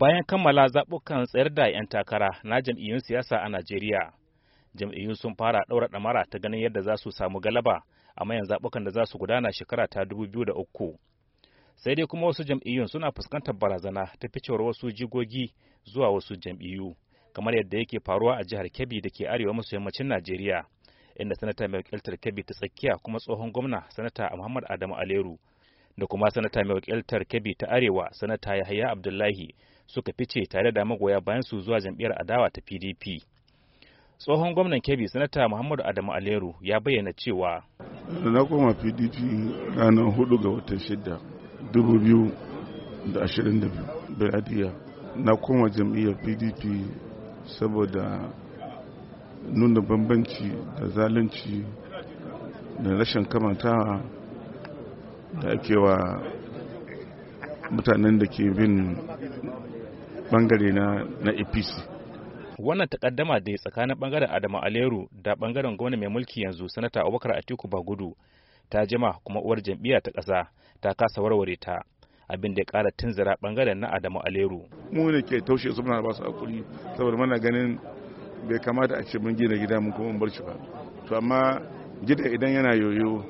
Bayan kammala zaɓukan tsayar da 'yan takara na jam'iyyun siyasa a Najeriya, jam'iyyu sun fara ɗaura ɗamara ta ganin yadda za su samu galaba a mayan zaɓukan da za su gudana shekara ta 2003. Sai dai kuma wasu jam'iyyun suna fuskantar barazana ta ficewar wasu jigogi zuwa wasu jam'iyyu, kamar yadda yake faruwa a jihar Kebbi da ke arewa maso yammacin Najeriya, inda sanata mai wakiltar Kebbi ta tsakiya kuma tsohon gwamna sanata Muhammad Adamu Aleru da kuma sanata mai wakiltar Kebbi ta arewa sanata Yahaya Abdullahi suka fice tare da magoya bayan su zuwa jam'iyyar adawa ta PDP. Tsohon gwamnan Kebbi sanata Muhammadu Adamu Aleru ya bayyana cewa na koma PDP ranar 4 ga watan 6 2022 Beladiya. Na koma jam'iyyar PDP saboda nuna bambanci da zalunci da rashin kamantawa da ake wa mutanen da ke bin bangare na APC. Wannan takaddama da tsakanin bangaren Adamu Aleru da bangaren gwamnati mai mulki yanzu sanata Abubakar Atiku Bagudu ta jima, kuma uwar jam'iyya ta ƙasa ta kasa warware ta, abin da ya ƙara tunzura bangaren na Adamu Aleru. Mu ne ke taushe su, muna ba su hakuri saboda muna ganin bai kamata a ce mun gina gida mun kuma mun bar shi ba. To amma gida idan yana yoyo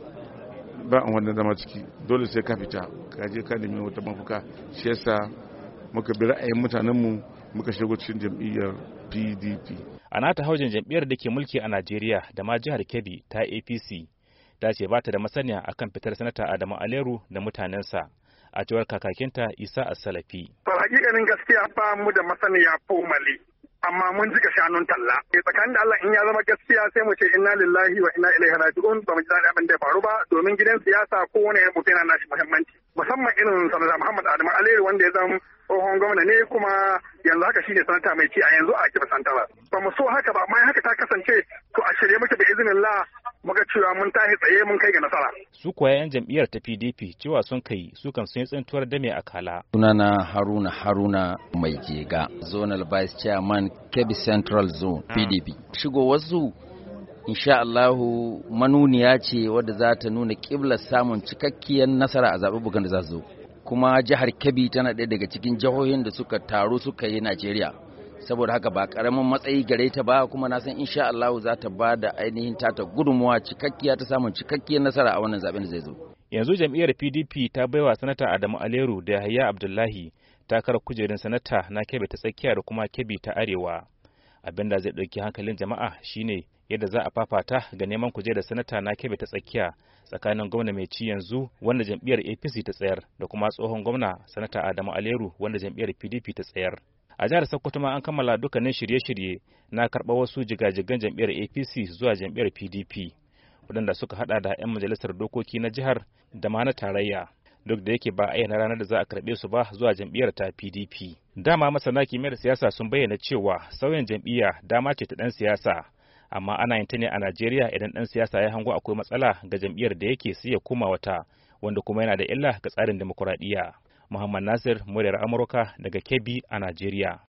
ba an wanda zama ciki, dole sai ka fita ka je ka nemi wata mafuka. Shi yasa muka bi ra'ayin mutanenmu muka shigo cikin jam'iyyar PDP. A nata haujin jam'iyyar da ke mulki a Najeriya da ma jihar Kebbi ta APC ta ce ba ta da masaniya akan fitar sanata Adamu Aleru da mutanensa, a cewar kakakinta Isa As-Salafi. Hakikanin gaskiya ba mu da masaniya formally, amma mun jiga shanun talla. Tsakanin da Allah, in ya zama gaskiya sai mu ce inna lillahi wa inna ilaihi raji'un. Ba mu ji daɗin abin da ya faru ba, domin gidan siyasa kowane mutum yana nashi muhimmanci, musamman irin sanata Muhammad Adamu Aleru wanda ya zama tsohon gwamna ne, kuma yanzu haka shine sanata mai ci a yanzu a Kebbi Santara. Ba mu so haka ba, amma haka ta kasance, to a shirye muke da izinin Allah muga cewa mun tashi tsaye mun kai ga nasara. Su kuwa 'yan jam'iyyar ta PDP cewa sun kai su kan sun yi tsintuwar dame a kala. Sunana Haruna Mai Jega, Zonal Vice Chairman Kebbi Central Zone PDP. Shigo wasu insha Allahu manuniya ce wadda za ta nuna kiblar samun cikakkiyar nasara a zaɓuɓɓukan da za su zo. Kuma jihar Kebbi tana ɗaya daga cikin jihohin da suka taru suka yi Najeriya. Saboda haka ba karamin matsayi gare ta ba, kuma na san insha Allah za ta ba da ainihin tata gudunmuwa cikakkiya ta samun cikakkiyar nasara a wannan zaben da zai zo. Yanzu jam'iyyar PDP ta baiwa sanata Adamu Aleru da Yahaya Abdullahi takarar kujerun sanata na Kebbi ta tsakiya da kuma Kebbi ta arewa. Abin da zai ɗauki hankalin jama'a shine yadda za a fafata ga neman kujerar sanata na Kebbi ta tsakiya tsakanin gwamna mai ci yanzu wanda jam'iyyar APC ta tsayar da kuma tsohon gwamna sanata Adamu Aleru wanda jam'iyyar PDP ta tsayar. A jihar Sokoto ma an kammala dukkanin shirye-shirye na karɓar wasu jigajigan jam'iyyar APC zuwa jam'iyyar PDP, waɗanda suka hada da 'yan majalisar dokoki na jihar da ma na tarayya, duk da yake ba a ayyana ranar da za a karɓe su ba zuwa jam'iyyar ta PDP. Dama masana kimiyyar siyasa sun bayyana cewa sauyin jam'iyya dama ce ta ɗan siyasa, amma ana yin ta ne a Najeriya idan ɗan siyasa ya hango akwai matsala ga jam'iyyar da yake sai ya koma wata, wanda kuma yana da illa ga tsarin dimokuraɗiyya. Muhammad Nasir, muryar Amurka daga Kebbi a Najeriya.